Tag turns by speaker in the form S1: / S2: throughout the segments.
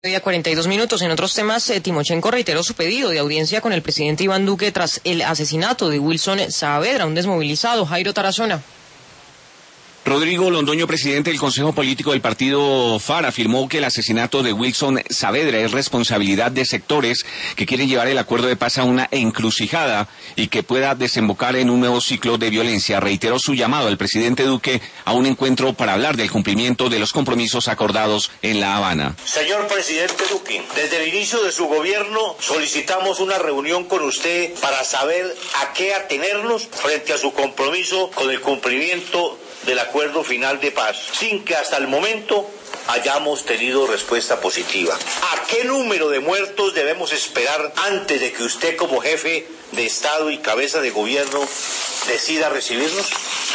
S1: 42 minutos. En otros temas, Timochenko reiteró su pedido de audiencia con el presidente Iván Duque tras el asesinato de Wilson Saavedra, un desmovilizado. Jairo Tarazona.
S2: Rodrigo Londoño, presidente del Consejo Político del partido FARC, afirmó que el asesinato de Wilson Saavedra es responsabilidad de sectores que quieren llevar el acuerdo de paz a una encrucijada y que pueda desembocar en un nuevo ciclo de violencia. Reiteró su llamado al presidente Duque a un encuentro para hablar del cumplimiento de los compromisos acordados en La Habana.
S3: Señor presidente Duque, desde el inicio de su gobierno solicitamos una reunión con usted para saber a qué atenernos frente a su compromiso con el cumplimiento del acuerdo final de paz, sin que hasta el momento hayamos tenido respuesta positiva. ¿A qué número de muertos debemos esperar antes de que usted, como jefe de Estado y cabeza de gobierno, decida recibirnos?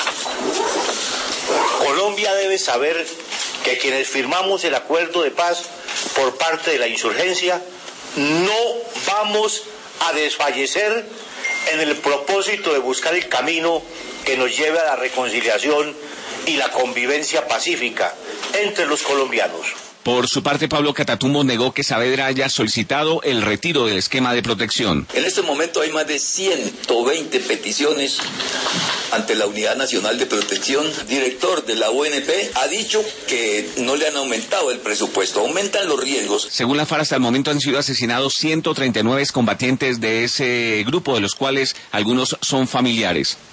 S3: Colombia debe saber que quienes firmamos el acuerdo de paz por parte de la insurgencia no vamos a desfallecer en el propósito de buscar el camino que nos lleve a la reconciliación y la convivencia pacífica entre los colombianos.
S2: Por su parte, Pablo Catatumbo negó que Saavedra haya solicitado el retiro del esquema de protección.
S4: En este momento hay más de 120 peticiones ante la Unidad Nacional de Protección. El director de la UNP ha dicho que no le han aumentado el presupuesto, aumentan los riesgos.
S2: Según la FARC, hasta el momento han sido asesinados 139 combatientes de ese grupo, de los cuales algunos son familiares.